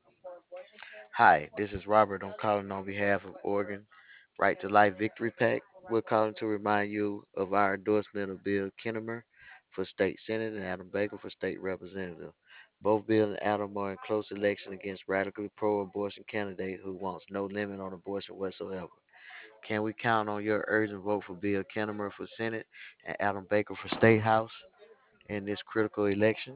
Hi, this is Robert. I'm calling on behalf of Oregon Right to Life Victory PAC. We're calling to remind you of our endorsement of Bill Kinnemer for state senate and Adam Baker for state representative. Both Bill and Adam are in close election against radically pro-abortion candidate who wants no limit on abortion whatsoever. Can we count on your urgent vote for Bill Kinnemer for Senate and Adam Baker for State House in this critical election?